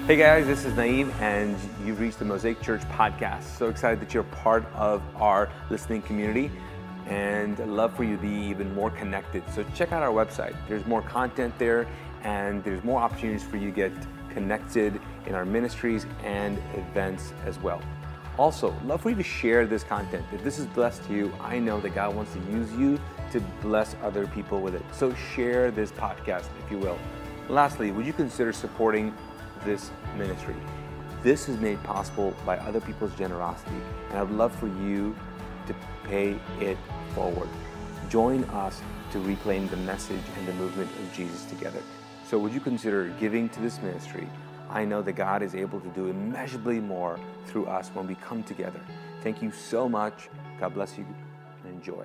Hey guys, this is Naeem, and you've reached the Mosaic Church podcast. So excited that you're part of our listening community, and I'd love for you to be even more connected. So check out our website. There's more content there, and there's more opportunities for you to get connected in our ministries and events as well. Also, love for you to share this content. If this is blessed to you, I know that God wants to use you to bless other people with it. So share this podcast, if you will. Lastly, would you consider supporting this ministry? This is made possible by other people's generosity, and I'd love for you to pay it forward. Join us to reclaim the message and the movement of Jesus together. So would you consider giving to this ministry? I know that God is able to do immeasurably more through us when we come together. Thank you so much. God bless you, and enjoy.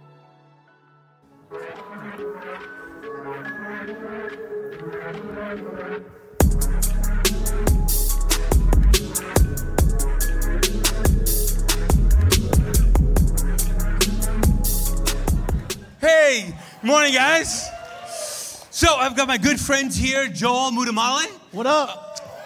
Hey, morning guys. So I've got my good friends here, Joel Muddamalle. What up?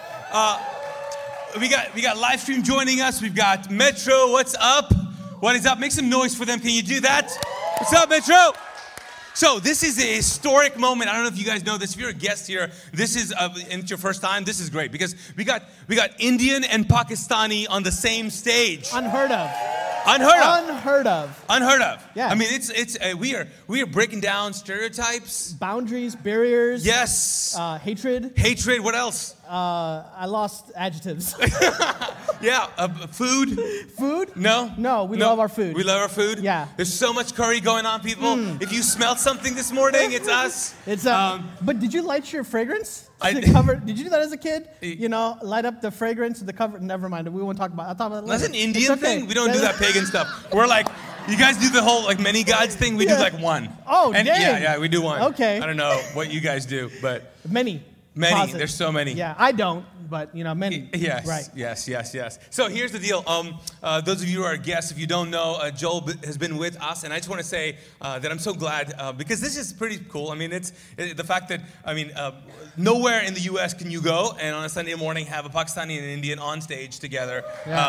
We got live stream joining us. We've got Metro. What's up? What is up? Make some noise for them. Can you do that? What's up, Metro? So this is a historic moment. I don't know if you guys know this. If you're a guest here, this is and it's your first time. This is great because we got Indian and Pakistani on the same stage. Unheard of. Unheard of. Yeah. I mean, we are breaking down stereotypes, Boundaries, barriers. yes, Hatred. What else? I lost adjectives. Yeah, food. Food? No, we love our food. We love our food. Yeah. There's so much curry going on, people. If you smelled something this morning, it's us. It's but did you light your fragrance? Did you do that as a kid? You know, light up the fragrance, the cover. Never mind. We won't talk about it. I'll talk about it later. That's an Indian thing. We don't do that pagan stuff. We're like, you guys do the whole like many gods thing. We do like one. Oh, and dang. Yeah, we do one. Okay. I don't know what you guys do, but Many. Many. There's so many. Yeah, I don't, but you know, many. Yes. Right. Yes. So here's the deal. Those of you who are guests, if you don't know, Joel has been with us, and I just want to say that I'm so glad because this is pretty cool. I mean, it's the fact that nowhere in the U.S. can you go and on a Sunday morning have a Pakistani and an Indian on stage together.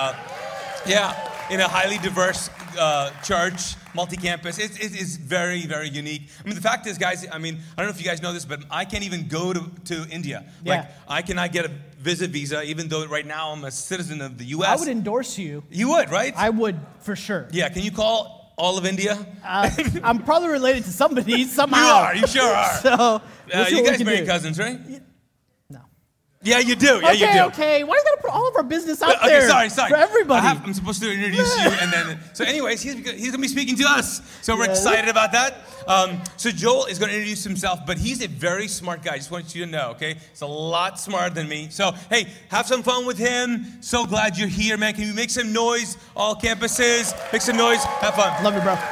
Yeah. In a highly diverse church, multi-campus. It's very, very unique. I mean, the fact is, guys, I mean, I don't know if you guys know this, but I can't even go to India. Yeah. Like, I cannot get a visit visa, even though right now I'm a citizen of the U.S. I would endorse you. You would, right? I would, for sure. Yeah, can you call all of India? I'm probably related to somebody somehow. You sure are. So, we'll see you what we guys can marry do. cousins, right? No. Yeah, you do. Yeah, you do. Okay. Why do you gotta put all of our business out Okay, there? sorry. For everybody. I'm supposed to introduce you, and then. So, anyways, he's gonna be speaking to us. So we're excited about that. So Joel is gonna introduce himself, but he's a very smart guy. Just want you to know, okay? He's a lot smarter than me. So hey, have some fun with him. So glad you're here, man. Can you make some noise? All campuses, make some noise. Have fun. Love you, bro.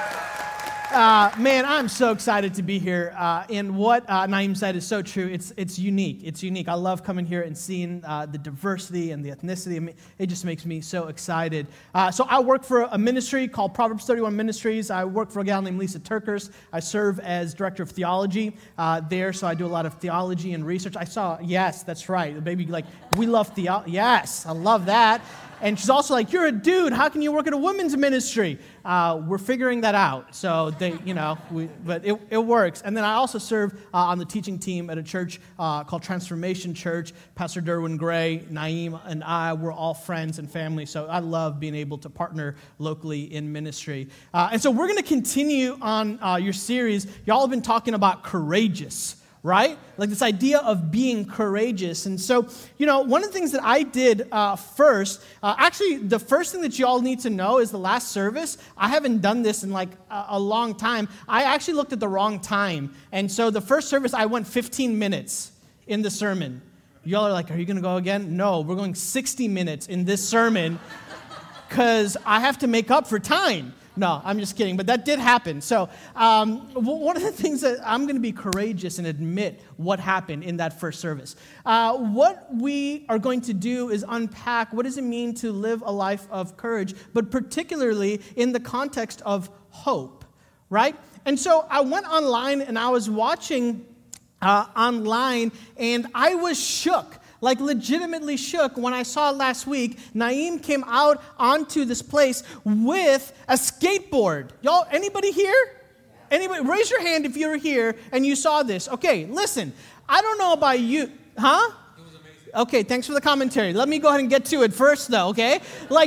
Man, I'm so excited to be here. And what Naeem said is so true. It's unique. It's unique. I love coming here and seeing the diversity and the ethnicity. I mean, it just makes me so excited. So I work for a ministry called Proverbs 31 Ministries. I work for a gal named Lisa Turkers. I serve as director of theology there, so I do a lot of theology and research. Yes, that's right. The baby, like, we love theology. Yes, I love that. And she's also like, you're a dude. How can you work at a women's ministry? We're figuring that out. So but it works. And then I also serve on the teaching team at a church called Transformation Church. Pastor Derwin Gray, Naeem, and I, we're all friends and family. So I love being able to partner locally in ministry. And so we're going to continue on your series. Y'all have been talking about courageous. Right? Like this idea of being courageous. And so, one of the things that I did first, actually, the first thing that you all need to know is the last service. I haven't done this in like a long time. I actually looked at the wrong time. And so the first service, I went 15 minutes in the sermon. Y'all are like, are you going to go again? No, we're going 60 minutes in this sermon because I have to make up for time. No, I'm just kidding, but that did happen. So one of the things that I'm going to be courageous and admit what happened in that first service. What we are going to do is unpack what does it mean to live a life of courage, but particularly in the context of hope, right? And so I went online and I was watching online, and I was shook like legitimately shook when I saw last week, Naeem came out onto this place with a skateboard. Y'all, anybody here? Anybody? Raise your hand if you're here and you saw this. Okay, listen, I don't know about you. Huh? It was amazing. Okay, thanks for the commentary. Let me go ahead and get to it first, though, okay? Like,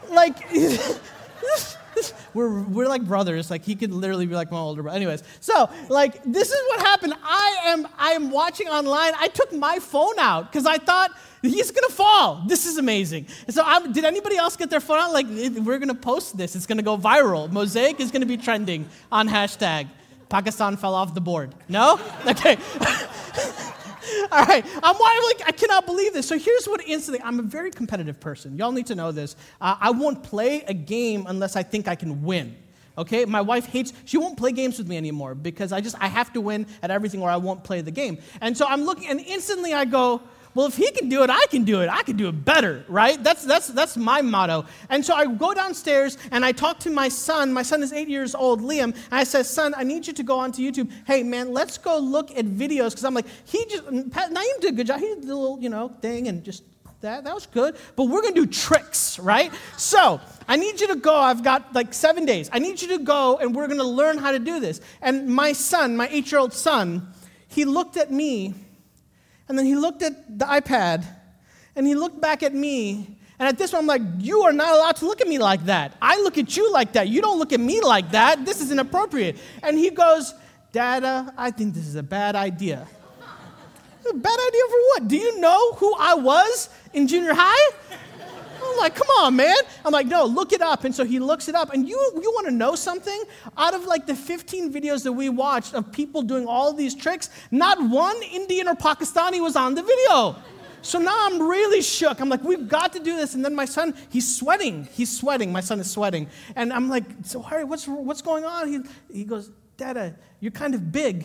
we're like brothers. Like, he could literally be like my older brother. Anyways, so, like, this is what happened. I am watching online. I took my phone out because I thought, he's going to fall. This is amazing. And so did anybody else get their phone out? Like, we're going to post this. It's going to go viral. Mosaic is going to be trending on hashtag Pakistan fell off the board. No? Okay. All right. I cannot believe this. So here's what instantly, I'm a very competitive person. Y'all need to know this. I won't play a game unless I think I can win. Okay? My wife she won't play games with me anymore because I have to win at everything or I won't play the game. And so I'm looking, and instantly I go, well, if he can do it, I can do it. I can do it better, right? That's my motto. And so I go downstairs and I talk to my son. My son is 8 years old, Liam. And I said, son, I need you to go onto YouTube. Hey, man, let's go look at videos. Because I'm like, Naeem did a good job. He did the little, thing and just that was good. But we're going to do tricks, right? So I need you to go. I've got like 7 days. I need you to go and we're going to learn how to do this. And my son, my 8-year-old son, he looked at me. And then he looked at the iPad, and he looked back at me, and at this point, I'm like, you are not allowed to look at me like that. I look at you like that. You don't look at me like that. This is inappropriate. And he goes, Dada, I think this is a bad idea. A bad idea for what? Do you know who I was in junior high? I'm like, come on, man. I'm like, no, look it up. And so he looks it up. And you want to know something? Out of like the 15 videos that we watched of people doing all these tricks, not one Indian or Pakistani was on the video. So now I'm really shook. I'm like, we've got to do this. And then my son, he's sweating. My son is sweating. And I'm like, so Harry, what's going on? He goes, Dada, you're kind of big.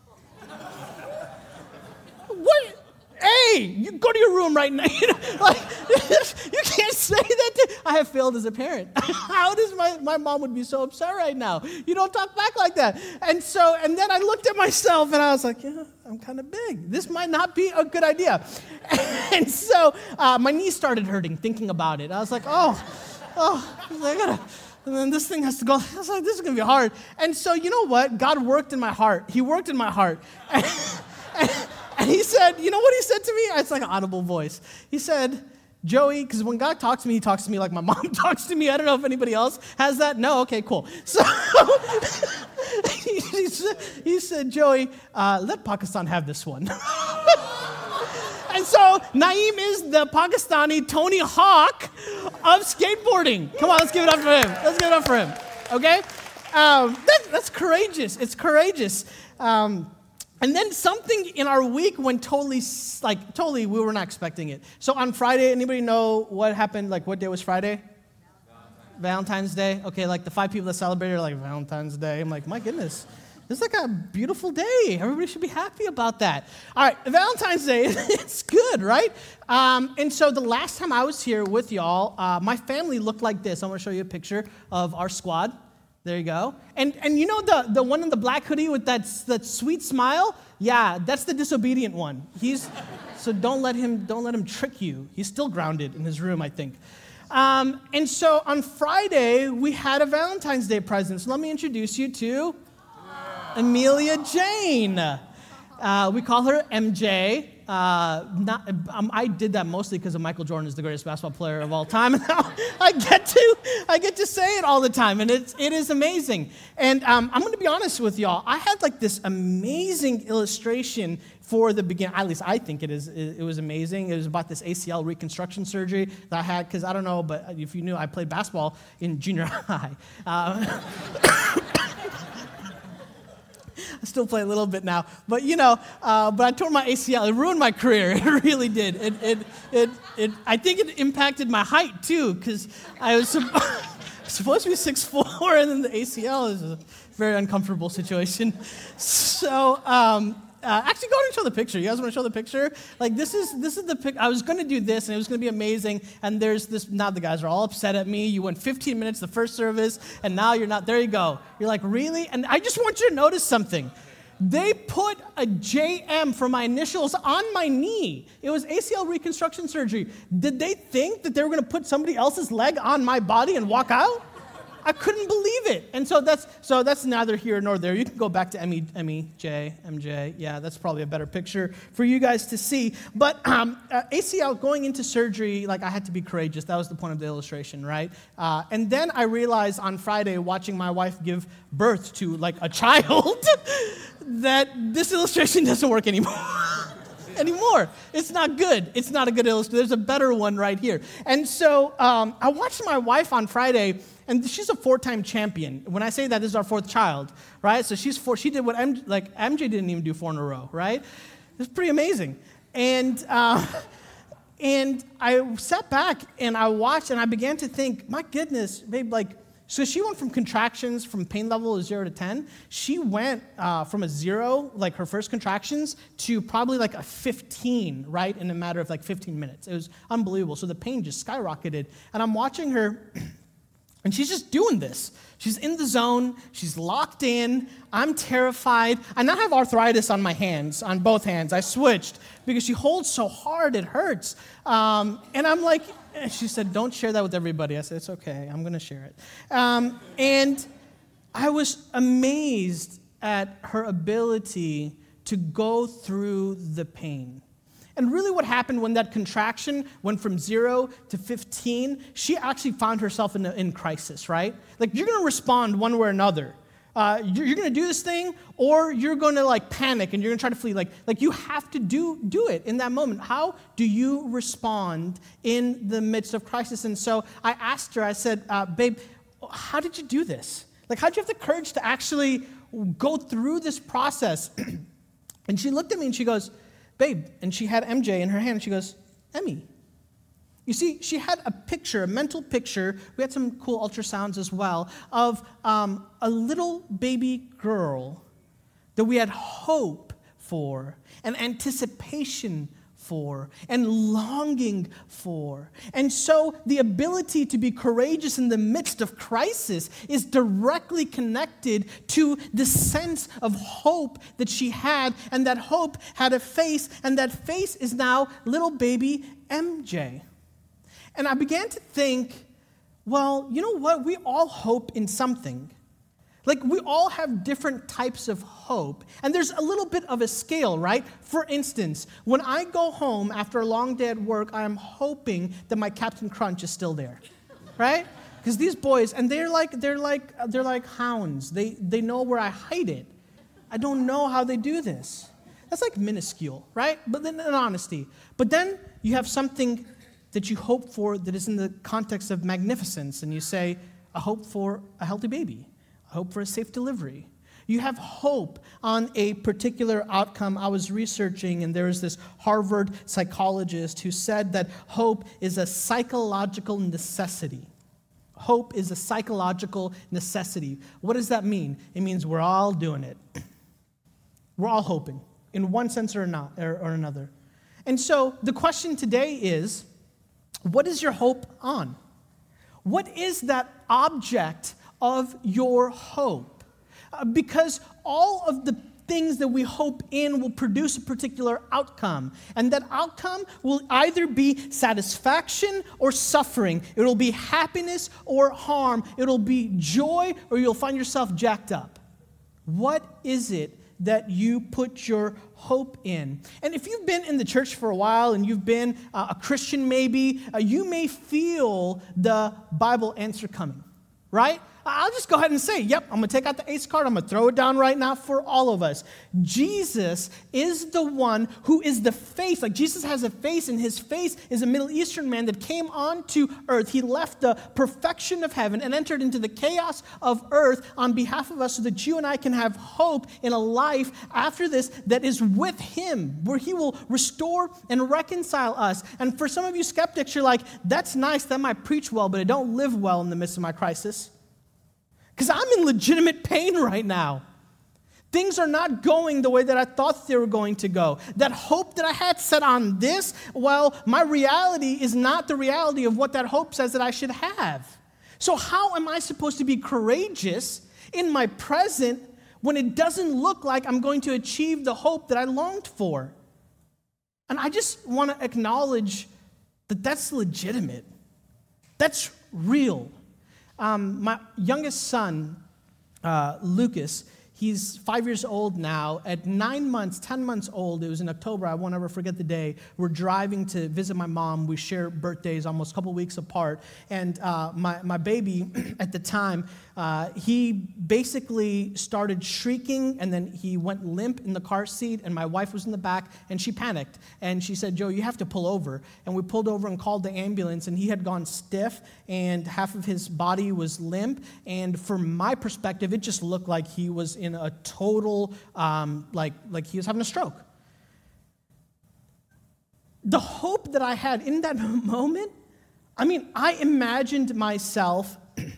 What? Hey, you go to your room right now. You can't say that. I have failed as a parent. How does my mom would be so upset right now? You don't talk back like that. And then I looked at myself and I was like, yeah, I'm kind of big. This might not be a good idea. And so my knee started hurting thinking about it. I was like, and then this thing has to go. I was like, this is going to be hard. And so you know what? God worked in my heart. He worked in my heart. And he said, you know what he said to me? It's like an audible voice. He said, Joey, because when God talks to me, he talks to me like my mom talks to me. I don't know if anybody else has that. No? Okay, cool. So he said, Joey, let Pakistan have this one. And so Naeem is the Pakistani Tony Hawk of skateboarding. Come on, let's give it up for him. Okay? That's courageous. It's courageous. And then something in our week went totally, we were not expecting it. So on Friday, anybody know what happened? Like, what day was Friday? Valentine's Day. Okay, like the 5 people that celebrated are like, Valentine's Day. I'm like, my goodness, this is like a beautiful day. Everybody should be happy about that. All right, Valentine's Day, it's good, right? And so the last time I was here with y'all, my family looked like this. I'm going to show you a picture of our squad. There you go. And you know the one in the black hoodie with that sweet smile? Yeah, that's the disobedient one. So don't let him trick you. He's still grounded in his room, I think. And so on Friday, we had a Valentine's Day present. So let me introduce you to Amelia Jane. We call her MJ. I did that mostly because of Michael Jordan is the greatest basketball player of all time. And now I get to say it all the time, and it is amazing. And I'm going to be honest with y'all. I had like this amazing illustration for the beginning. At least I think it was amazing. It was about this ACL reconstruction surgery that I had because I don't know, but if you knew, I played basketball in junior high. I still play a little bit now, but but I tore my ACL. It ruined my career. It really did. I think it impacted my height too, because I was supposed to be 6'4", and then the ACL is a very uncomfortable situation. So, actually, go ahead and show the picture. You guys want to show the picture? Like this is the pic. I was going to do this, and it was going to be amazing. And there's this. Now the guys are all upset at me. You went 15 minutes the first service, and now you're not. There you go. You're like, really? And I just want you to notice something. They put a JM for my initials on my knee. It was ACL reconstruction surgery. Did they think that they were going to put somebody else's leg on my body and walk out? I couldn't believe it. And so that's neither here nor there. You can go back to MJ. Yeah, that's probably a better picture for you guys to see. But ACL going into surgery, like I had to be courageous. That was the point of the illustration, right? And then I realized on Friday, watching my wife give birth to like a child, that this illustration doesn't work anymore. It's not good. It's not a good illustration. There's a better one right here. And so I watched my wife on Friday, and she's a 4-time champion. When I say that, this is our 4th child, right? So she's 4. She did what MJ didn't even do 4 in a row, right? It's pretty amazing. And I sat back and I watched and I began to think, my goodness, babe, so she went from contractions from pain level of 0 to 10. She went from a 0, like her first contractions, to probably like a 15, right, in a matter of like 15 minutes. It was unbelievable. So the pain just skyrocketed. And I'm watching her, and she's just doing this. She's in the zone. She's locked in. I'm terrified. I now have arthritis on my hands, on both hands. I switched because she holds so hard it hurts. And I'm like, she said, don't share that with everybody. I said, it's okay. I'm going to share it. And I was amazed at her ability to go through the pain. And really what happened when that contraction went from 0 to 15, she actually found herself in crisis, right? Like, you're going to respond one way or another. You're going to do this thing, or you're going to like panic and you're going to try to flee. Like you have to do it in that moment. How do you respond in the midst of crisis? And so I asked her, I said, babe, how did you do this? Like, how did you have the courage to actually go through this process? And she looked at me and she goes, babe, and she had MJ in her hand, and she goes, Emmy. You see, she had a picture, a mental picture, we had some cool ultrasounds as well, of a little baby girl that we had hope for and anticipation for and longing for. And so the ability to be courageous in the midst of crisis is directly connected to the sense of hope that she had, and that hope had a face, and that face is now little baby MJ. And I began to think, well, you know what? We all hope in something. Like, we all have different types of hope. And there's a little bit of a scale, right? For instance, when I go home after a long day at work, I am hoping that my Captain Crunch is still there, right? Because these boys, and they're like hounds. They know where I hide it. I don't know how they do this. That's like minuscule, right? But then in honesty. But then you have something that you hope for that is in the context of magnificence, and you say, I hope for a healthy baby. I hope for a safe delivery. You have hope on a particular outcome. I was researching, and there was this Harvard psychologist who said that hope is a psychological necessity. Hope is a psychological necessity. What does that mean? It means we're all doing it. We're all hoping, in one sense or another. And so the question today is, what is your hope on? What is that object of your hope? Because all of the things that we hope in will produce a particular outcome. And that outcome will either be satisfaction or suffering. It'll be happiness or harm. It'll be joy, or you'll find yourself jacked up. What is it that you put your hope in? And if you've been in the church for a while and you've been a Christian maybe, you may feel the Bible answer coming, right? I'll just go ahead and say, yep, I'm going to take out the ace card. I'm going to throw it down right now for all of us. Jesus is the one who is the face. Like, Jesus has a face, and his face is a Middle Eastern man that came onto earth. He left the perfection of heaven and entered into the chaos of earth on behalf of us so that you and I can have hope in a life after this that is with him, where he will restore and reconcile us. And for some of you skeptics, you're like, that's nice, that might preach well, but it don't live well in the midst of my crisis. Because I'm in legitimate pain right now. Things are not going the way that I thought they were going to go. That hope that I had set on this, well, my reality is not the reality of what that hope says that I should have. So how am I supposed to be courageous in my present when it doesn't look like I'm going to achieve the hope that I longed for. And I just want to acknowledge that that's legitimate. That's real. My youngest son, Lucas, he's 5 years old now. At 9 months, 10 months old, it was in October, I won't ever forget the day, we're driving to visit my mom. We share birthdays almost a couple weeks apart. And my baby at the time, he basically started shrieking, and then he went limp in the car seat, and my wife was in the back, and she panicked. And she said, "Joe, you have to pull over." And we pulled over and called the ambulance, and he had gone stiff, and half of his body was limp. And from my perspective, it just looked like he was in a total, like he was having a stroke. The hope that I had in that moment, I imagined myself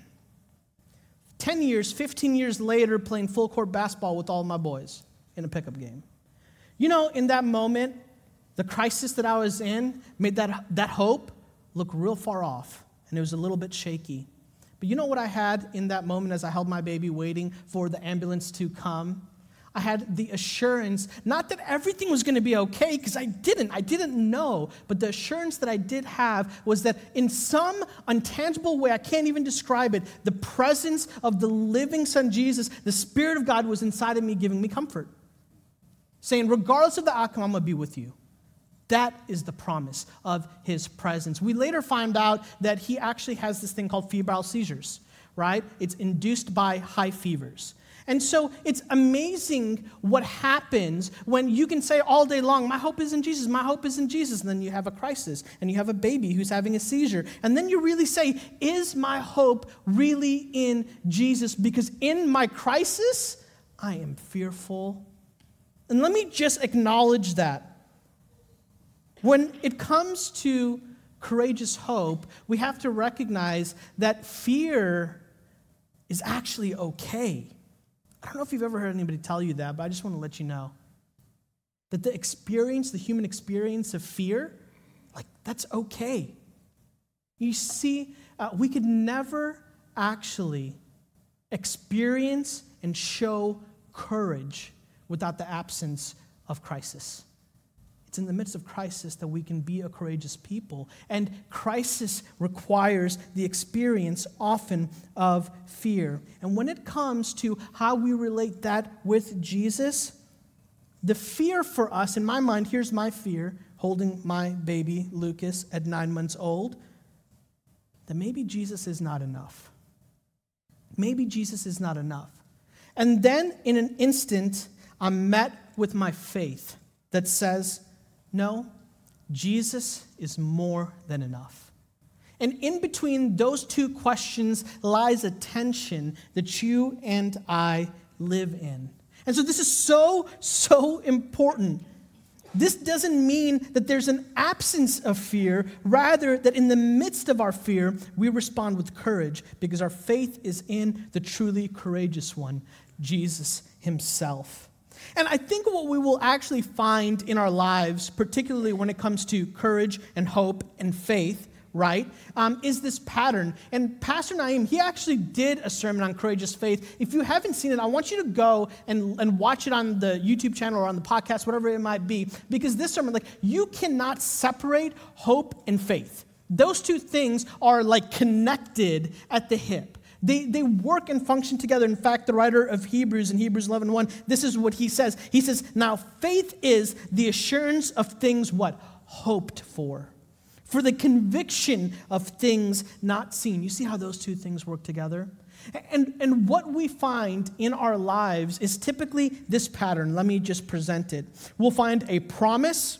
10 years, 15 years later playing full court basketball with all my boys in a pickup game. In that moment, the crisis that I was in made that hope look real far off, and it was a little bit shaky. But you know what I had in that moment as I held my baby waiting for the ambulance to come? I had the assurance, not that everything was going to be okay, because I didn't know, but the assurance that I did have was that in some untangible way, I can't even describe it, the presence of the living Son Jesus, the Spirit of God was inside of me giving me comfort, saying, regardless of the outcome, I'm going to be with you. That is the promise of his presence. We later find out that he actually has this thing called febrile seizures, right? It's induced by high fevers. And so it's amazing what happens when you can say all day long, my hope is in Jesus, my hope is in Jesus. And then you have a crisis and you have a baby who's having a seizure. And then you really say, is my hope really in Jesus? Because in my crisis, I am fearful. And let me just acknowledge that. When it comes to courageous hope, we have to recognize that fear is actually okay. I don't know if you've ever heard anybody tell you that, but I just want to let you know that the human experience of fear, that's okay. You see, we could never actually experience and show courage without the absence of crisis. It's in the midst of crisis that we can be a courageous people. And crisis requires the experience often of fear. And when it comes to how we relate that with Jesus, the fear for us, in my mind, here's my fear, holding my baby Lucas at 9 months old, that maybe Jesus is not enough. Maybe Jesus is not enough. And then in an instant, I'm met with my faith that says, no, Jesus is more than enough. And in between those two questions lies a tension that you and I live in. And so this is so important. This doesn't mean that there's an absence of fear, rather that in the midst of our fear, we respond with courage because our faith is in the truly courageous one, Jesus himself. And I think what we will actually find in our lives, particularly when it comes to courage and hope and faith, right, is this pattern. And Pastor Naim, he actually did a sermon on courageous faith. If you haven't seen it, I want you to go and watch it on the YouTube channel or on the podcast, whatever it might be, because this sermon, you cannot separate hope and faith. Those two things are connected at the hip. They work and function together. In fact, the writer of Hebrews in Hebrews 11:1, this is what he says. He says, now faith is the assurance of things what? Hoped for the conviction of things not seen. You see how those two things work together? And what we find in our lives is typically this pattern. Let me just present it. We'll find a promise.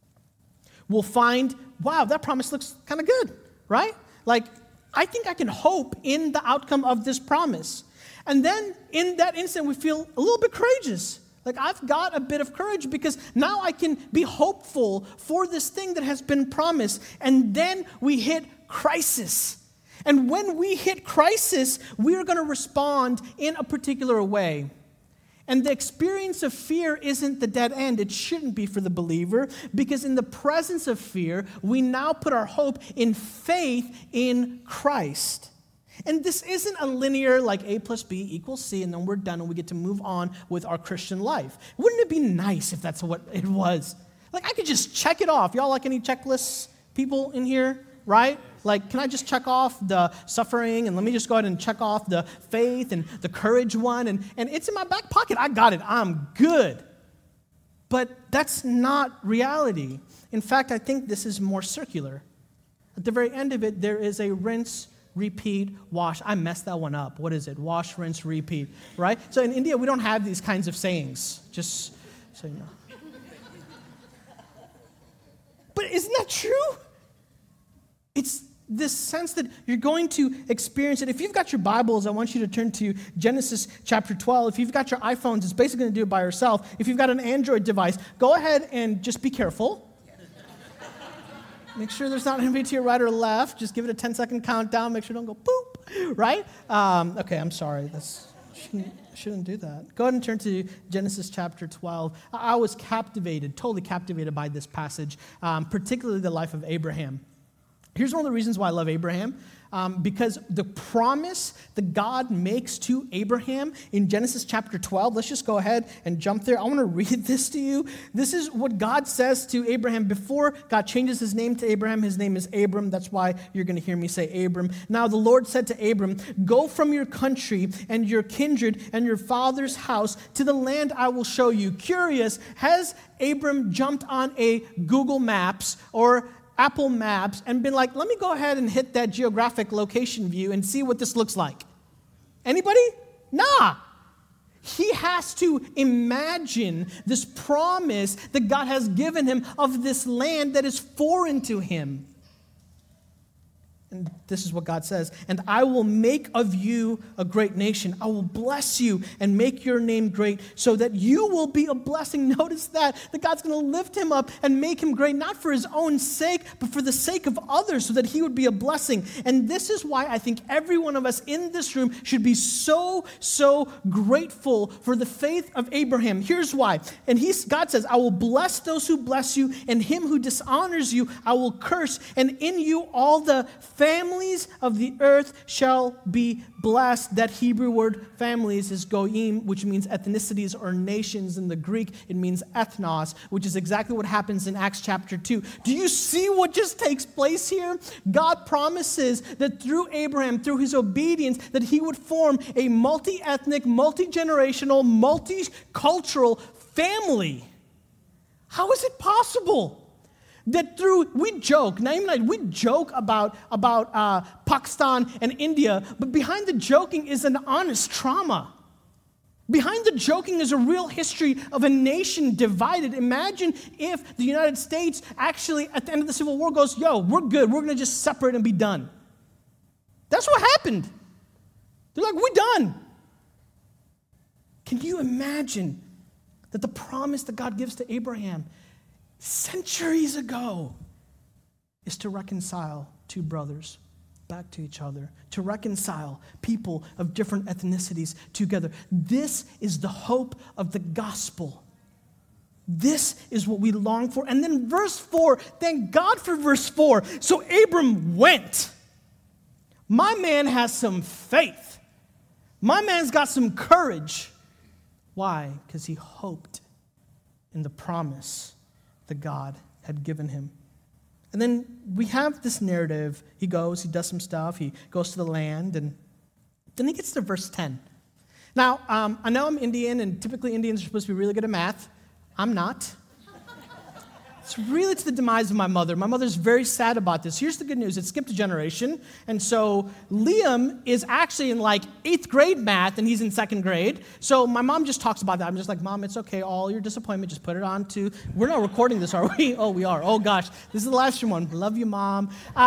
We'll find, wow, that promise looks kind of good, right? I think I can hope in the outcome of this promise. And then in that instant, we feel a little bit courageous. I've got a bit of courage because now I can be hopeful for this thing that has been promised. And then we hit crisis. And when we hit crisis, we're going to respond in a particular way. And the experience of fear isn't the dead end. It shouldn't be for the believer, because in the presence of fear, we now put our hope in faith in Christ. And this isn't a linear, like A plus B equals C, and then we're done and we get to move on with our Christian life. Wouldn't it be nice if that's what it was? Like, I could just check it off. Y'all like any checklists, people in here, right? Like, can I just check off the suffering, and let me just go ahead and check off the faith and the courage one, and it's in my back pocket. I got it. I'm good. But that's not reality. In fact, I think this is more circular. At the very end of it, there is a rinse, repeat, wash. I messed that one up. What is it? Wash, rinse, repeat, right? So in India, we don't have these kinds of sayings, just so you know. But isn't that true? It's this sense that you're going to experience it. If you've got your Bibles, I want you to turn to Genesis chapter 12. If you've got your iPhones, it's basically going to do it by yourself. If you've got an Android device, go ahead and just be careful. Make sure there's not anybody to your right or left. Just give it a 10-second countdown. Make sure don't go boop, right? Okay, I'm sorry. Shouldn't do that. Go ahead and turn to Genesis chapter 12. I was captivated, totally captivated by this passage, particularly the life of Abraham. Here's one of the reasons why I love Abraham, because the promise that God makes to Abraham in Genesis chapter 12, let's just go ahead and jump there. I want to read this to you. This is what God says to Abraham before God changes his name to Abraham. His name is Abram. That's why you're going to hear me say Abram. Now the Lord said to Abram, "Go from your country and your kindred and your father's house to the land I will show you." Curious, has Abram jumped on a Google Maps or Apple Maps and been like, let me go ahead and hit that geographic location view and see what this looks like? Anybody? Nah. He has to imagine this promise that God has given him of this land that is foreign to him. And this is what God says, "And I will make of you a great nation. I will bless you and make your name great so that you will be a blessing." Notice that God's going to lift him up and make him great, not for his own sake, but for the sake of others, so that he would be a blessing. And this is why I think every one of us in this room should be so grateful for the faith of Abraham. Here's why. And God says, "I will bless those who bless you, and him who dishonors you I will curse. And in you all the families of the earth shall be blessed." That Hebrew word families is goyim, which means ethnicities or nations. In the Greek, it means ethnos, which is exactly what happens in Acts chapter 2. Do you see what just takes place here? God promises that through Abraham, through his obedience, that he would form a multi-ethnic, multi-generational, multicultural family. How is it possible? That we joke, Naeem and I, we joke about Pakistan and India, but behind the joking is an honest trauma. Behind the joking is a real history of a nation divided. Imagine if the United States actually, at the end of the Civil War, goes, "Yo, we're good. We're going to just separate and be done." That's what happened. They're like, "We're done." Can you imagine that the promise that God gives to Abraham centuries ago is to reconcile two brothers back to each other, to reconcile people of different ethnicities together? This is the hope of the gospel. This is what we long for. And then verse 4, thank God for verse 4. So Abram went. My man has some faith. My man's got some courage. Why? Because he hoped in the promise that God had given him. And then we have this narrative. He goes, he does some stuff, he goes to the land, and then he gets to verse 10. Now, I know I'm Indian, and typically Indians are supposed to be really good at math. I'm not. It's really to the demise of my mother. My mother's very sad about this. Here's the good news. It skipped a generation. And so Liam is actually in like 8th grade math, and he's in 2nd grade. So my mom just talks about that. I'm just like, "Mom, it's okay. All your disappointment, just put it on to..." We're not recording this, are we? Oh, we are. Oh, gosh. This is the live stream one. Love you, Mom.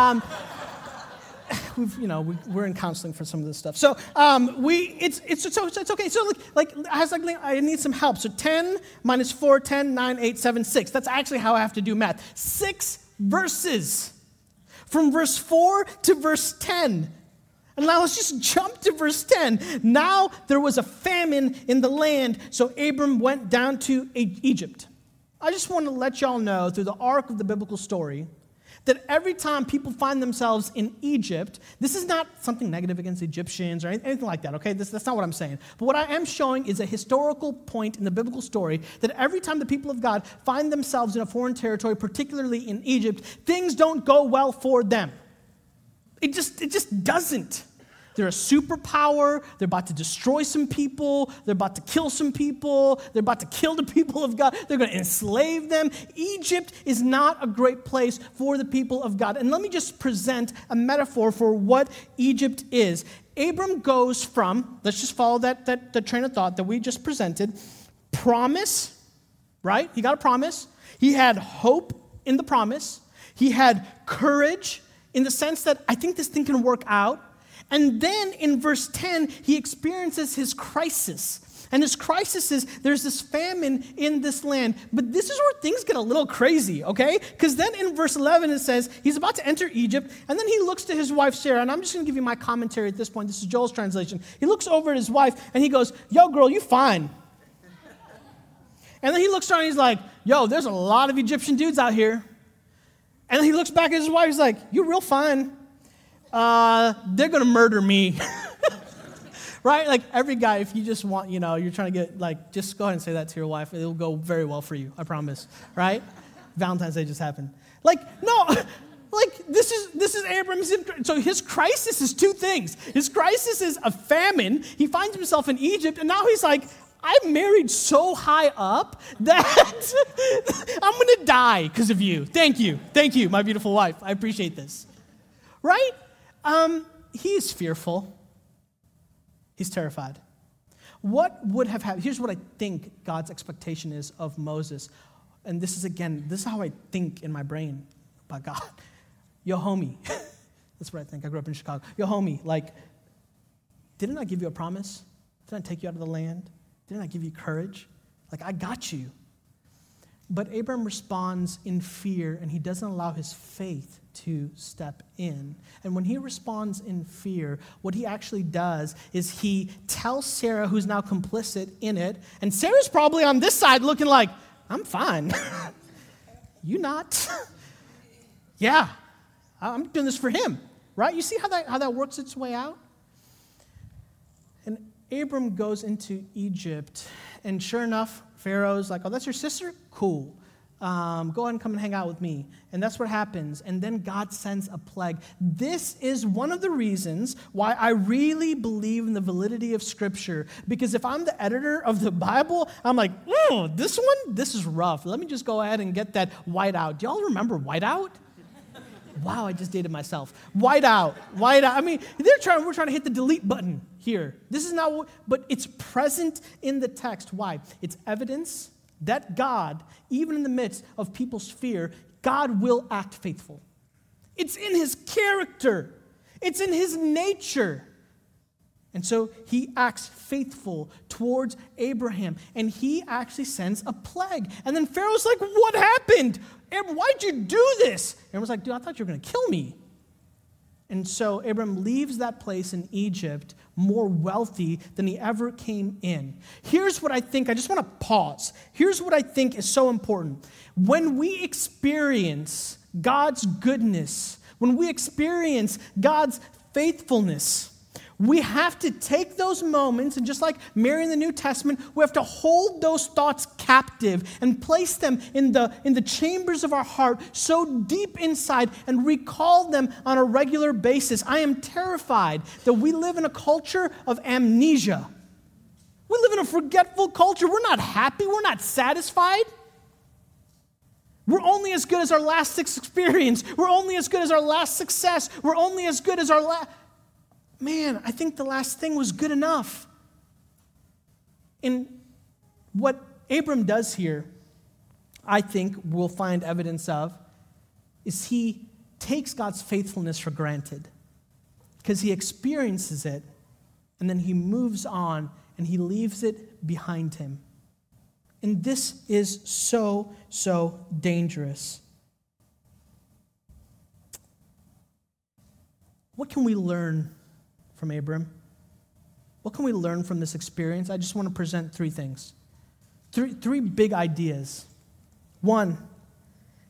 We're in counseling for some of this stuff. So it's okay. So I need some help. So 10 minus 4, 10, 9, 8, 7, 6. That's actually how I have to do math. 6 verses from verse 4 to verse 10. And now let's just jump to verse 10. Now there was a famine in the land, so Abram went down to Egypt. I just want to let y'all know through the arc of the biblical story That every time people find themselves in Egypt, this is not something negative against Egyptians or anything like that, okay? That's not what I'm saying. But what I am showing is a historical point in the biblical story that every time the people of God find themselves in a foreign territory, particularly in Egypt, things don't go well for them. It just doesn't. They're a superpower. They're about to destroy some people. They're about to kill some people. They're about to kill the people of God. They're going to enslave them. Egypt is not a great place for the people of God. And let me just present a metaphor for what Egypt is. Abram goes from, let's just follow that train of thought that we just presented, promise, right? He got a promise. He had hope in the promise. He had courage in the sense that I think this thing can work out. And then in verse 10, he experiences his crisis. And his crisis is there's this famine in this land. But this is where things get a little crazy, okay? Because then in verse 11 it says he's about to enter Egypt. And then he looks to his wife Sarah. And I'm just going to give you my commentary at this point. This is Joel's translation. He looks over at his wife and he goes, yo, girl, you fine. And then he looks around and he's like, yo, there's a lot of Egyptian dudes out here. And then he looks back at his wife. He's like, you're real fine. They're going to murder me. Right? Like every guy, if you just want, you're trying to get, just go ahead and say that to your wife. It'll go very well for you. I promise. Right? Valentine's Day just happened. This is Abram's, so his crisis is two things. His crisis is a famine. He finds himself in Egypt, and now he's like, I'm married so high up that I'm going to die because of you. Thank you, my beautiful wife. I appreciate this. Right? He's fearful. He's terrified. What would have happened? Here's what I think God's expectation is of Moses. And this is how I think in my brain about God. Yo, homie. That's what I think. I grew up in Chicago. Yo, homie, didn't I give you a promise? Didn't I take you out of the land? Didn't I give you courage? I got you. But Abram responds in fear, and he doesn't allow his faith to step in. And when he responds in fear, what he actually does is he tells Sarah, who's now complicit in it, and Sarah's probably on this side looking like, I'm fine. You not? Yeah, I'm doing this for him, right? You see how that works its way out? And Abram goes into Egypt, and sure enough, Pharaoh's like, oh, that's your sister? Cool. Go ahead and come and hang out with me. And that's what happens. And then God sends a plague. This is one of the reasons why I really believe in the validity of Scripture. Because if I'm the editor of the Bible, I'm like, this is rough. Let me just go ahead and get that whiteout. Do y'all remember whiteout? Wow, I just dated myself. Whiteout. I mean, we're trying to hit the delete button here. This is not, but it's present in the text. Why? It's evidence that God, even in the midst of people's fear, God will act faithful. It's in his character. It's in his nature. And so he acts faithful towards Abraham, and he actually sends a plague. And then Pharaoh's like, what happened? Abram, why'd you do this? And Abram's like, dude, I thought you were going to kill me. And so Abram leaves that place in Egypt more wealthy than he ever came in. Here's what I think, I just want to pause. Here's what I think is so important. When we experience God's goodness, when we experience God's faithfulness, we have to take those moments, and just like Mary in the New Testament, we have to hold those thoughts captive and place them in the chambers of our heart so deep inside and recall them on a regular basis. I am terrified that we live in a culture of amnesia. We live in a forgetful culture. We're not happy. We're not satisfied. We're only as good as our last experience. We're only as good as our last success. We're only as good as our last... Man, I think the last thing was good enough. And what Abram does here, I think we'll find evidence of, is he takes God's faithfulness for granted because he experiences it, and then he moves on and he leaves it behind him. And this is so, so dangerous. What can we learn from Abram? What can we learn from this experience? I just want to present three things. Three big ideas. One,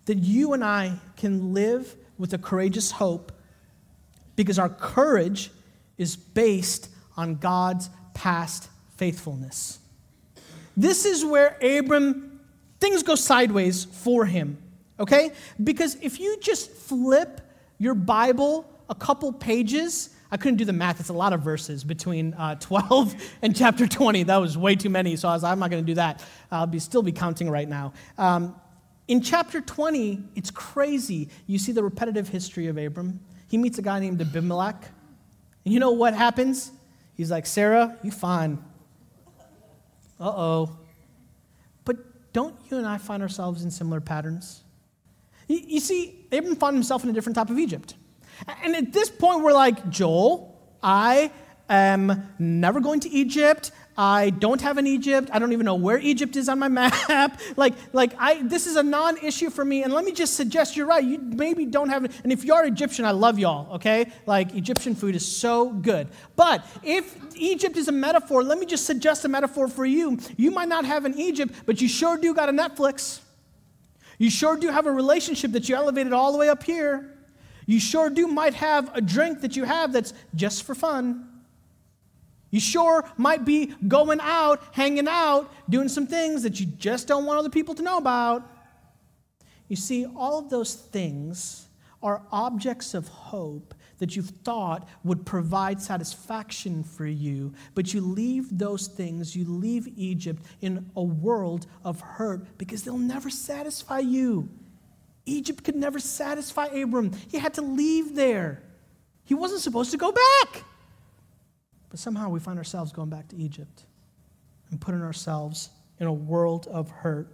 that you and I can live with a courageous hope because our courage is based on God's past faithfulness. This is where Abram, things go sideways for him, okay? Because if you just flip your Bible a couple pages, I couldn't do the math. It's a lot of verses between 12 and chapter 20. That was way too many, so I'm not going to do that. I'll still be counting right now. In chapter 20, it's crazy. You see the repetitive history of Abram. He meets a guy named Abimelech. And you know what happens? He's like, Sarah, you fine. Uh-oh. But don't you and I find ourselves in similar patterns? You see, Abram found himself in a different type of Egypt. And at this point, we're like, Joel, I am never going to Egypt. I don't have an Egypt. I don't even know where Egypt is on my map. This is a non-issue for me. And let me just suggest, you're right. You maybe don't have it. And if you are Egyptian, I love y'all, okay? Like, Egyptian food is so good. But if Egypt is a metaphor, let me just suggest a metaphor for you. You might not have an Egypt, but you sure do got a Netflix. You sure do have a relationship that you elevated all the way up here. You sure do might have a drink that you have that's just for fun. You sure might be going out, hanging out, doing some things that you just don't want other people to know about. You see, all of those things are objects of hope that you've thought would provide satisfaction for you, but you leave those things, you leave Egypt in a world of hurt because they'll never satisfy you. Egypt could never satisfy Abram. He had to leave there. He wasn't supposed to go back. But somehow we find ourselves going back to Egypt and putting ourselves in a world of hurt.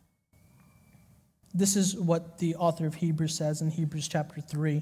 This is what the author of Hebrews says in Hebrews chapter 3.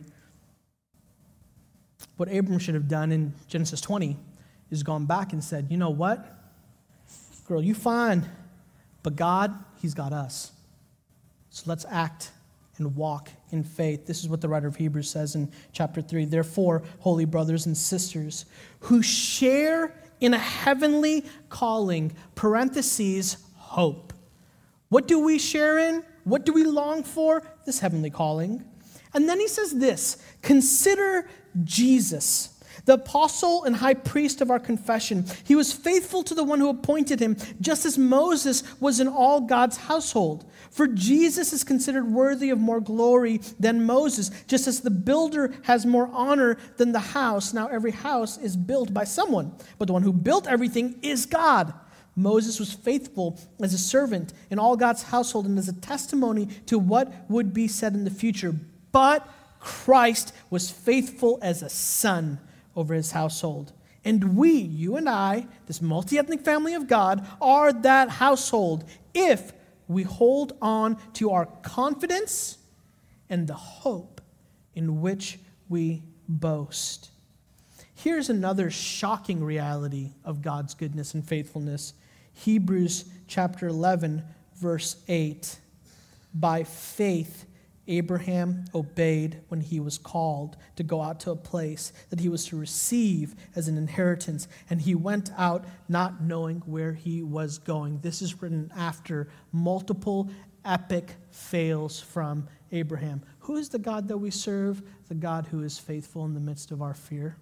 What Abram should have done in Genesis 20 is gone back and said, you know what? Girl, you fine, but God, He's got us. So let's act and walk in faith. This is what the writer of Hebrews says in chapter 3. Therefore, holy brothers and sisters, who share in a heavenly calling, parentheses, hope. What do we share in? What do we long for? This heavenly calling. And then he says this, consider Jesus, the apostle and high priest of our confession. He was faithful to the one who appointed him, just as Moses was in all God's household. For Jesus is considered worthy of more glory than Moses, just as the builder has more honor than the house. Now every house is built by someone, but the one who built everything is God. Moses was faithful as a servant in all God's household and as a testimony to what would be said in the future. But Christ was faithful as a son over his household. And we, you and I, this multi-ethnic family of God, are that household if we hold on to our confidence and the hope in which we boast. Here's another shocking reality of God's goodness and faithfulness. Hebrews chapter 11, verse 8. By faith, Abraham obeyed when he was called to go out to a place that he was to receive as an inheritance, and he went out not knowing where he was going. This is written after multiple epic fails from Abraham. Who is the God that we serve? The God who is faithful in the midst of our fear.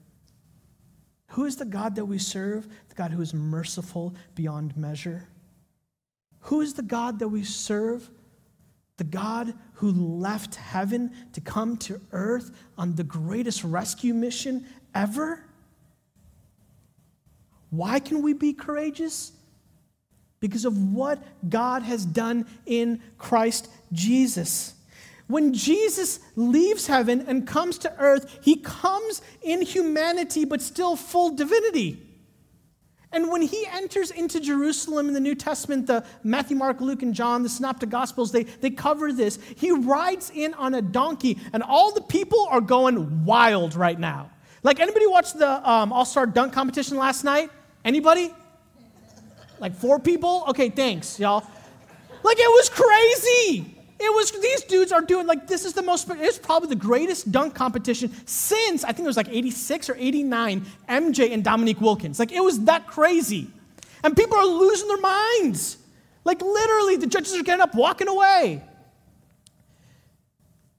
Who is the God that we serve? The God who is merciful beyond measure. Who is the God that we serve? The God who left heaven to come to earth on the greatest rescue mission ever? Why can we be courageous? Because of what God has done in Christ Jesus. When Jesus leaves heaven and comes to earth, he comes in humanity but still full divinity. And when he enters into Jerusalem in the New Testament, the Matthew, Mark, Luke, and John, the Synoptic Gospels, they cover this. He rides in on a donkey, and all the people are going wild right now. Like, anybody watch the All-Star Dunk competition last night? Anybody? Like 4 people? Okay, thanks, y'all. Like, it was crazy. These dudes are doing, like, it's probably the greatest dunk competition since, I think it was like 86 or 89, MJ and Dominique Wilkins. Like, it was that crazy. And people are losing their minds. Like, literally, the judges are getting up, walking away.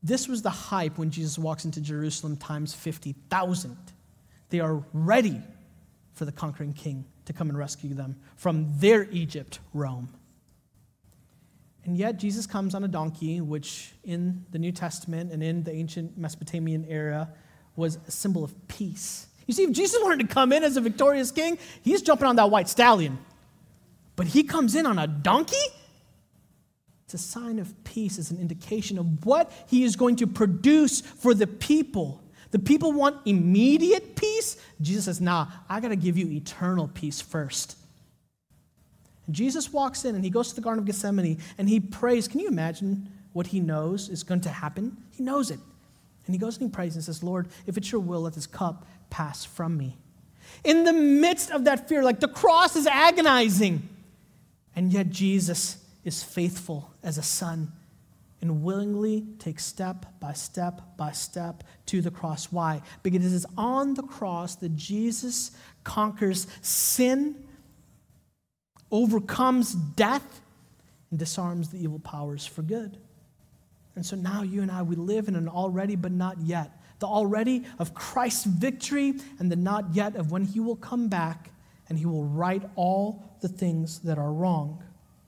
This was the hype when Jesus walks into Jerusalem times 50,000. They are ready for the conquering king to come and rescue them from their Egypt, Rome. And yet Jesus comes on a donkey, which in the New Testament and in the ancient Mesopotamian era was a symbol of peace. You see, if Jesus wanted to come in as a victorious king, he's jumping on that white stallion. But he comes in on a donkey? It's a sign of peace. It's an indication of what he is going to produce for the people. The people want immediate peace. Jesus says, nah, I got to give you eternal peace first. And Jesus walks in and he goes to the Garden of Gethsemane and he prays. Can you imagine what he knows is going to happen? He knows it. And he goes and he prays and says, Lord, if it's your will, let this cup pass from me. In the midst of that fear, like the cross is agonizing. And yet Jesus is faithful as a son and willingly takes step by step by step to the cross. Why? Because it is on the cross that Jesus conquers sin, overcomes death, and disarms the evil powers for good. And so now you and I, we live in an already but not yet. The already of Christ's victory and the not yet of when he will come back and he will right all the things that are wrong.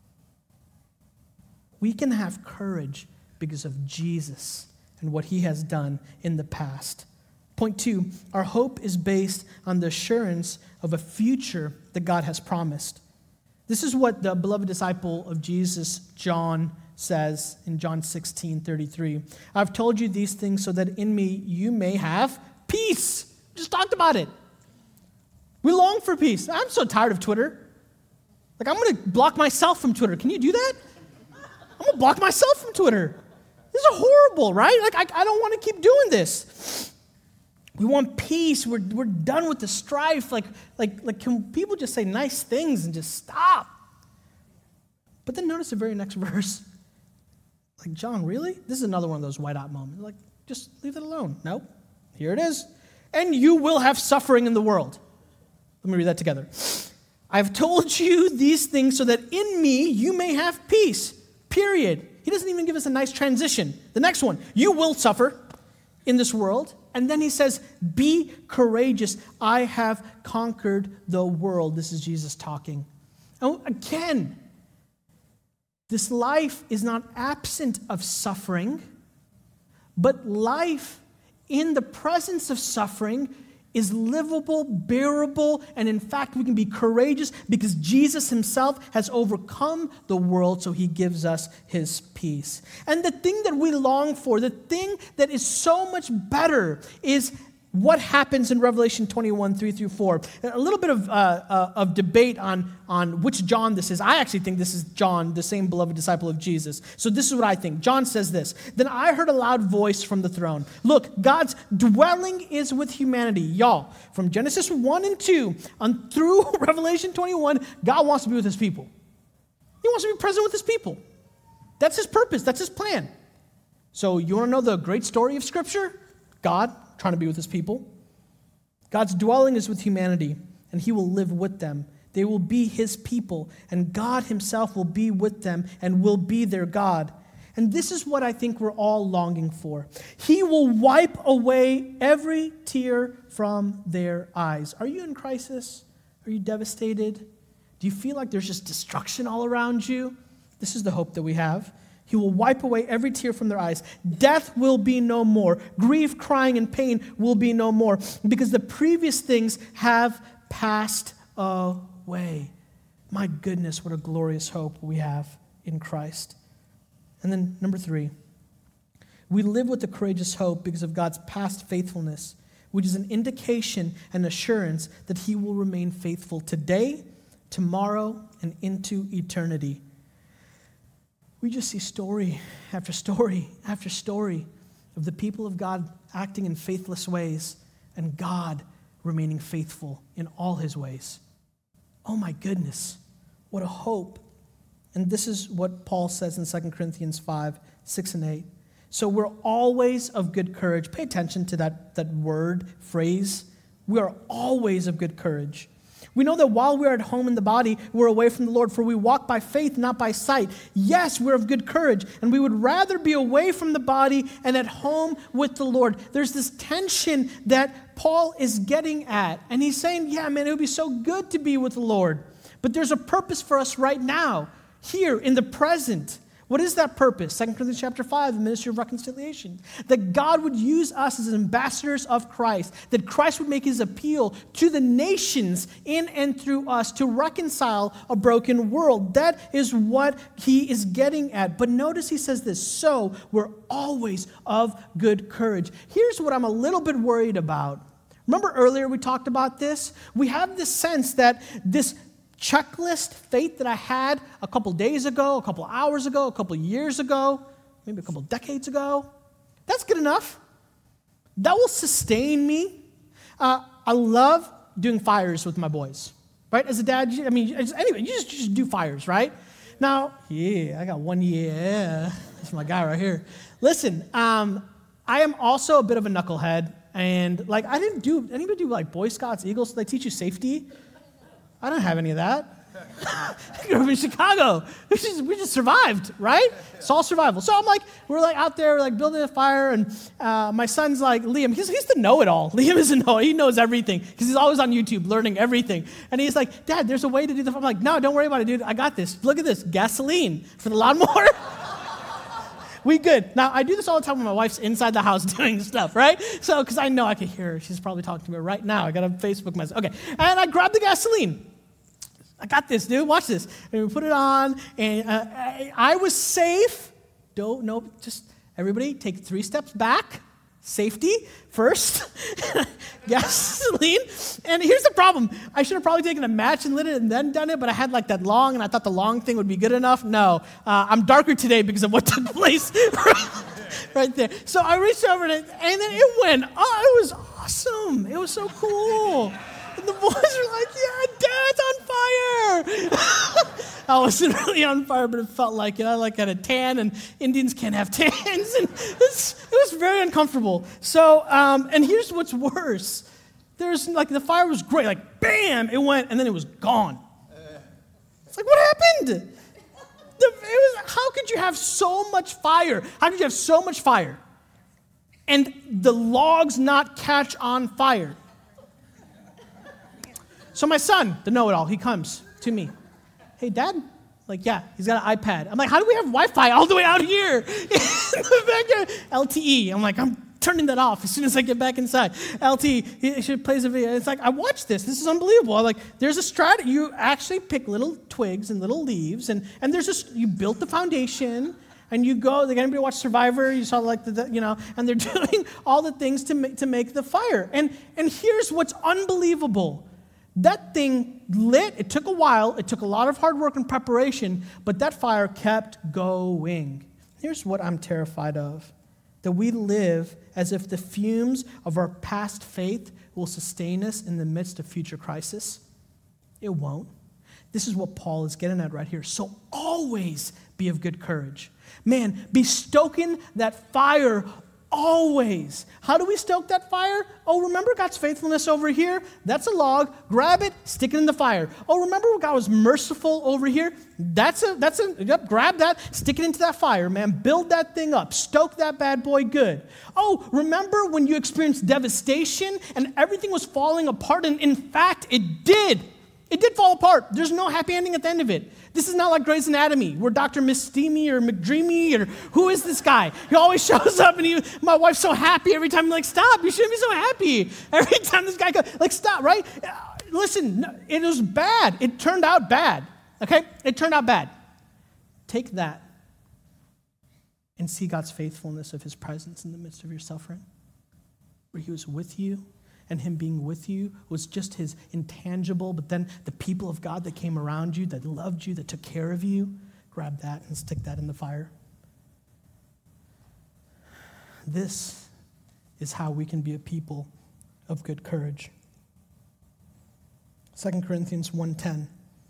We can have courage because of Jesus and what he has done in the past. Point 2, our hope is based on the assurance of a future that God has promised. This is what the beloved disciple of Jesus, John, says in John 16:33. I've told you these things so that in me you may have peace. Just talked about it. We long for peace. I'm so tired of Twitter. Like, I'm going to block myself from Twitter. Can you do that? I'm going to block myself from Twitter. This is horrible, right? Like, I don't want to keep doing this. We want peace. We're done with the strife. Like, can people just say nice things and just stop? But then notice the very next verse. Like, John, really? This is another one of those white-out moments. Like, just leave it alone. Nope. Here it is. And you will have suffering in the world. Let me read that together. I've told you these things so that in me you may have peace. Period. He doesn't even give us a nice transition. The next one. You will suffer in this world. And then he says, be courageous. I have conquered the world. This is Jesus talking. And again, this life is not absent of suffering, but life in the presence of suffering is livable, bearable, and in fact, we can be courageous because Jesus himself has overcome the world, so he gives us his peace. And the thing that we long for, the thing that is so much better is what happens in Revelation 21, 3-4. A little bit of debate on which John this is. I actually think this is John, the same beloved disciple of Jesus. So this is what I think. John says this. Then I heard a loud voice from the throne. Look, God's dwelling is with humanity. Y'all, from Genesis 1 and 2 on through Revelation 21, God wants to be with his people. He wants to be present with his people. That's his purpose. That's his plan. So you want to know the great story of Scripture? God trying to be with his people. God's dwelling is with humanity, and he will live with them. They will be his people, and God himself will be with them and will be their God. And this is what I think we're all longing for. He will wipe away every tear from their eyes. Are you in crisis? Are you devastated? Do you feel like there's just destruction all around you? This is the hope that we have. He will wipe away every tear from their eyes. Death will be no more. Grief, crying, and pain will be no more because the previous things have passed away. My goodness, what a glorious hope we have in Christ. And then number 3, we live with a courageous hope because of God's past faithfulness, which is an indication and assurance that he will remain faithful today, tomorrow, and into eternity. We just see story after story after story of the people of God acting in faithless ways and God remaining faithful in all his ways. Oh my goodness, what a hope. And this is what Paul says in 2 Corinthians 5, 6 and 8. So we're always of good courage. Pay attention to that word, phrase. We are always of good courage. We know that while we're at home in the body, we're away from the Lord, for we walk by faith, not by sight. Yes, we're of good courage, and we would rather be away from the body and at home with the Lord. There's this tension that Paul is getting at, and he's saying, yeah, man, it would be so good to be with the Lord, but there's a purpose for us right now, here in the present. What is that purpose? 2 Corinthians chapter 5, the ministry of reconciliation. That God would use us as ambassadors of Christ. That Christ would make his appeal to the nations in and through us to reconcile a broken world. That is what he is getting at. But notice he says this, so we're always of good courage. Here's what I'm a little bit worried about. Remember earlier we talked about this? We have this sense that this checklist faith that I had a couple days ago, a couple hours ago, a couple years ago, maybe a couple decades ago, that's good enough. That will sustain me. I love doing fires with my boys, right? As a dad, anyway, you just do fires, right? Now, yeah, I got one, yeah. That's my guy right here. Listen, I am also a bit of a knucklehead, and anybody do like Boy Scouts, Eagles, so they teach you safety? I don't have any of that. I grew up in Chicago. We just survived, right? It's all survival. So we're out there, building a fire, and my son's Liam, he's the know-it-all. Liam is a know-it-all. He knows everything, because he's always on YouTube learning everything. And he's like, Dad, there's a way to do the fire. I'm like, no, don't worry about it, dude. I got this. Look at this, gasoline for the lawnmower. We good. Now, I do this all the time when my wife's inside the house doing stuff, right? So, because I know I can hear her. She's probably talking to me right now. I got a Facebook message. Okay. And I grabbed the gasoline. I got this, dude. Watch this. And we put it on, and I was safe. Just everybody take 3 steps back. Safety first. Gasoline. And here's the problem. I should have probably taken a match and lit it and then done it, but I had that long, and I thought the long thing would be good enough. No. I'm darker today because of what took place right there. So I reached over, and then it went. Oh, it was awesome. It was so cool. And the boys were like, yeah, Dad's on fire. I wasn't really on fire, but it felt like it. I had a tan, and Indians can't have tans. And it was very uncomfortable. So, and here's what's worse. There's the fire was great. Bam, it went, and then it was gone. It's what happened? How could you have so much fire? How could you have so much fire and the logs not catch on fire? So my son, the know-it-all, he comes to me. Hey, Dad? Yeah, he's got an iPad. I'm how do we have Wi-Fi all the way out here? LTE. I'm turning that off as soon as I get back inside. LTE, he plays a video. It's I watched this. This is unbelievable. There's a strategy. You actually pick little twigs and little leaves, and there's you built the foundation, and you go, anybody watch Survivor? You saw and they're doing all the things to make the fire. And here's what's unbelievable. That thing lit. It took a while. It took a lot of hard work and preparation, but that fire kept going. Here's what I'm terrified of, that we live as if the fumes of our past faith will sustain us in the midst of future crisis. It won't. This is what Paul is getting at right here. So always be of good courage. Man, be stoking that fire always. How do we stoke that fire? Oh, remember God's faithfulness over here? That's a log. Grab it, stick it in the fire. Oh, remember God was merciful over here? Grab that, stick it into that fire, man. Build that thing up. Stoke that bad boy good. Oh, remember when you experienced devastation and everything was falling apart? And in fact, it did. It did fall apart. There's no happy ending at the end of it. This is not like Grey's Anatomy, where Dr. Missteamy or McDreamy, or who is this guy? He always shows up, and my wife's so happy every time. I'm stop, you shouldn't be so happy. Every time this guy goes, stop, right? Listen, it was bad. It turned out bad, okay? It turned out bad. Take that and see God's faithfulness of his presence in the midst of your suffering, where he was with you. And him being with you was just his intangible, but then the people of God that came around you, that loved you, that took care of you, grab that and stick that in the fire. This is how we can be a people of good courage. 2 Corinthians 1:10.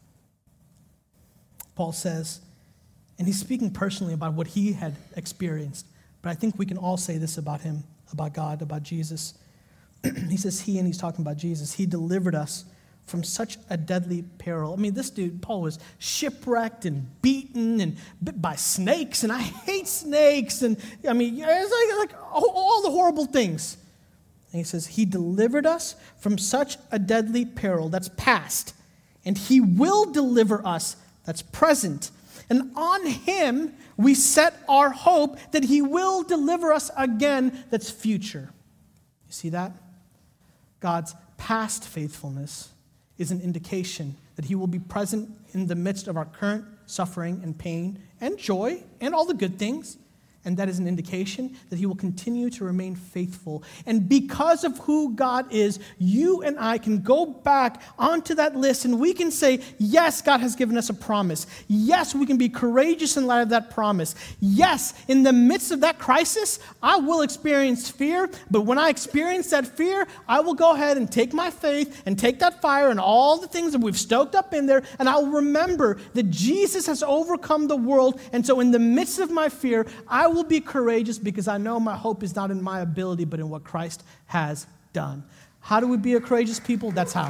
Paul says, and he's speaking personally about what he had experienced, but I think we can all say this about him, about God, about Jesus. He says and he's talking about Jesus, he delivered us from such a deadly peril. I mean, this dude, Paul, was shipwrecked and beaten and bit by snakes, and I hate snakes, and I mean, it's like all the horrible things. And he says, he delivered us from such a deadly peril, that's past, and he will deliver us, that's present. And on him we set our hope that he will deliver us again, that's future. You see that? God's past faithfulness is an indication that he will be present in the midst of our current suffering and pain and joy and all the good things. And that is an indication that he will continue to remain faithful. And because of who God is, you and I can go back onto that list and we can say, yes, God has given us a promise. Yes, we can be courageous in light of that promise. Yes, in the midst of that crisis, I will experience fear. But when I experience that fear, I will go ahead and take my faith and take that fire and all the things that we've stoked up in there. And I'll remember that Jesus has overcome the world. And so in the midst of my fear, I will be courageous because I know my hope is not in my ability, but in what Christ has done. How do we be a courageous people? That's how.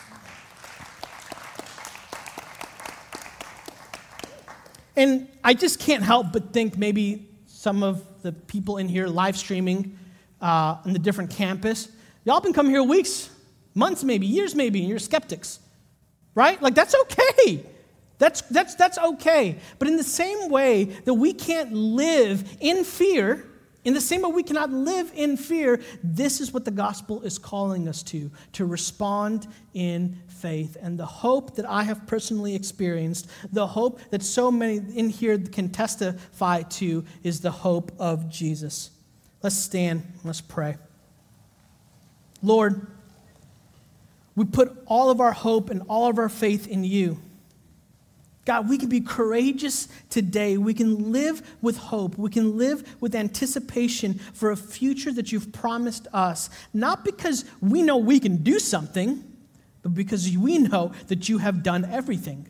And I just can't help but think maybe some of the people in here live streaming on the different campus, y'all been coming here weeks, months maybe, years maybe, and you're skeptics, right? Like, that's okay. That's okay. But in the same way that we can't live in fear, in the same way we cannot live in fear, this is what the gospel is calling us to respond in faith. And the hope that I have personally experienced, the hope that so many in here can testify to, is the hope of Jesus. Let's stand, let's pray. Lord, we put all of our hope and all of our faith in you. God, we can be courageous today. We can live with hope. We can live with anticipation for a future that you've promised us. Not because we know we can do something, but because we know that you have done everything.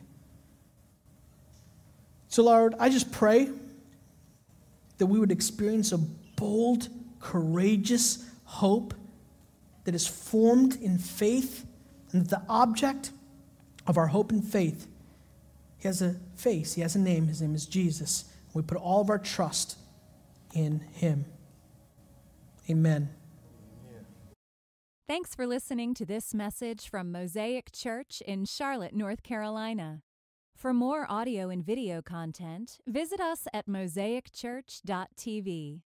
So, Lord, I just pray that we would experience a bold, courageous hope that is formed in faith, and that the object of our hope and faith, he has a face, he has a name, his name is Jesus. We put all of our trust in him. Amen. Thanks for listening to this message from Mosaic Church in Charlotte, North Carolina. For more audio and video content, visit us at mosaicchurch.tv.